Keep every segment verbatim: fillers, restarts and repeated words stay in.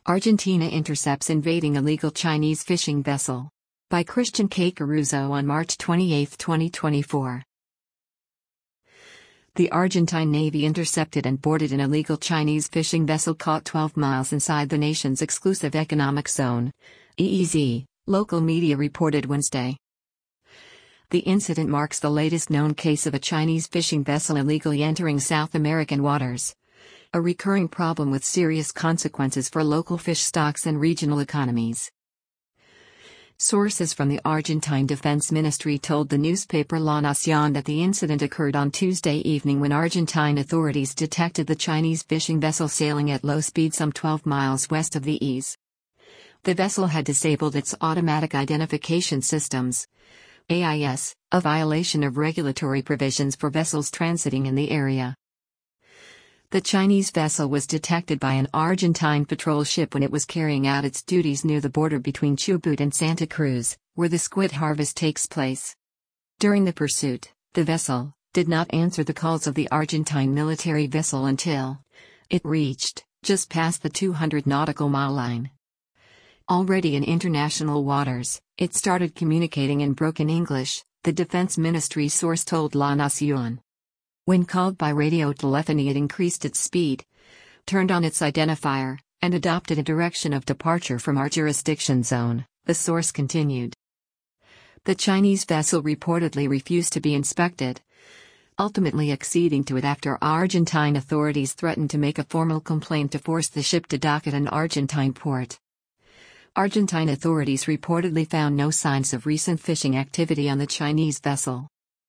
Argentina intercepts invading illegal Chinese fishing vessel. By Christian K. Caruso on March twenty-eighth, twenty twenty-four. The Argentine Navy intercepted and boarded an illegal Chinese fishing vessel caught twelve miles inside the nation's exclusive economic zone, E E Z, local media reported Wednesday. The incident marks the latest known case of a Chinese fishing vessel illegally entering South American waters, a recurring problem with serious consequences for local fish stocks and regional economies. Sources from the Argentine Defense Ministry told the newspaper La Nación that the incident occurred on Tuesday evening when Argentine authorities detected the Chinese fishing vessel sailing at low speed some twelve miles west of the E E Z. The vessel had disabled its automatic identification systems, A I S, a violation of regulatory provisions for vessels transiting in the area. The Chinese vessel was detected by an Argentine patrol ship when it was carrying out its duties near the border between Chubut and Santa Cruz, where the squid harvest takes place. During the pursuit, the vessel did not answer the calls of the Argentine military vessel until it reached just past the two hundred nautical mile line. Already in international waters, it started communicating in broken English, the Defense Ministry source told La Nación. When called by radio telephony, it increased its speed, turned on its identifier, and adopted a direction of departure from our jurisdiction zone, the source continued. The Chinese vessel reportedly refused to be inspected, ultimately acceding to it after Argentine authorities threatened to make a formal complaint to force the ship to dock at an Argentine port. Argentine authorities reportedly found no signs of recent fishing activity on the Chinese vessel.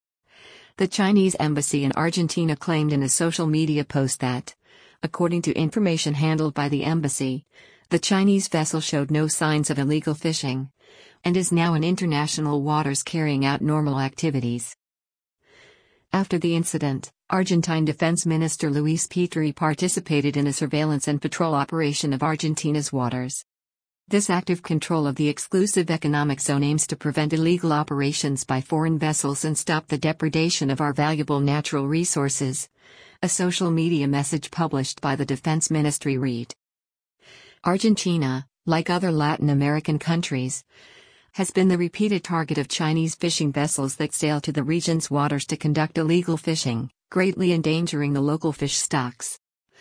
The Chinese embassy in Argentina claimed in a social media post that, according to information handled by the embassy, the Chinese vessel showed no signs of illegal fishing, and is now in international waters carrying out normal activities. After the incident, Argentine Defense Minister Luis Petri participated in a surveillance and patrol operation of Argentina's waters. This active control of the exclusive economic zone aims to prevent illegal operations by foreign vessels and stop the depredation of our valuable natural resources, a social media message published by the Defense Ministry read. Argentina, like other Latin American countries, has been the repeated target of Chinese fishing vessels that sail to the region's waters to conduct illegal fishing, greatly endangering the local fish stocks.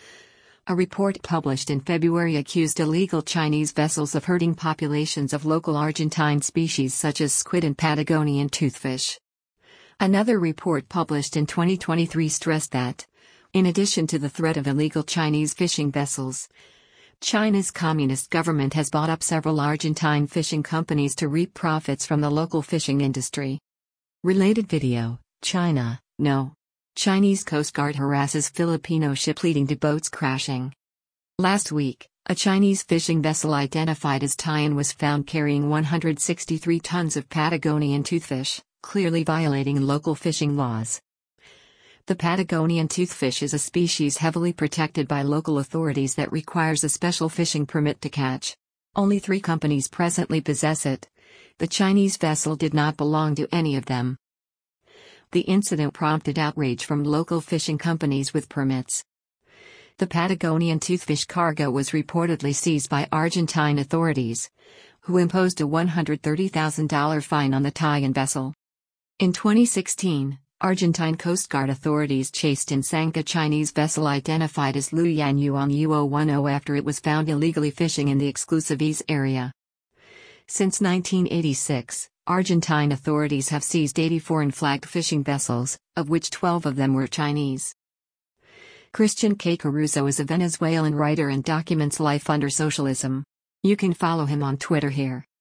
A report published in February accused illegal Chinese vessels of hurting populations of local Argentine species such as squid and Patagonian toothfish. Another report published in twenty twenty-three stressed that, in addition to the threat of illegal Chinese fishing vessels, China's communist government has bought up several Argentine fishing companies to reap profits from the local fishing industry. Related video, China, no. Chinese Coast Guard harasses Filipino ship leading to boats crashing. Last week, a Chinese fishing vessel identified as Tian was found carrying one hundred sixty-three tons of Patagonian toothfish, clearly violating local fishing laws. The Patagonian toothfish is a species heavily protected by local authorities that requires a special fishing permit to catch. Only three companies presently possess it. The Chinese vessel did not belong to any of them. The incident prompted outrage from local fishing companies with permits. The Patagonian toothfish cargo was reportedly seized by Argentine authorities, who imposed a one hundred thirty thousand dollars fine on the Tian vessel. In twenty sixteen, Argentine Coast Guard authorities chased and sank a Chinese vessel identified as Luyan Yuan U zero one zero after it was found illegally fishing in the exclusive E E Z area. Since nineteen eighty-six, Argentine authorities have seized eighty foreign-flagged fishing vessels, of which twelve of them were Chinese. Christian K. Caruso is a Venezuelan writer and documents life under socialism. You can follow him on Twitter here.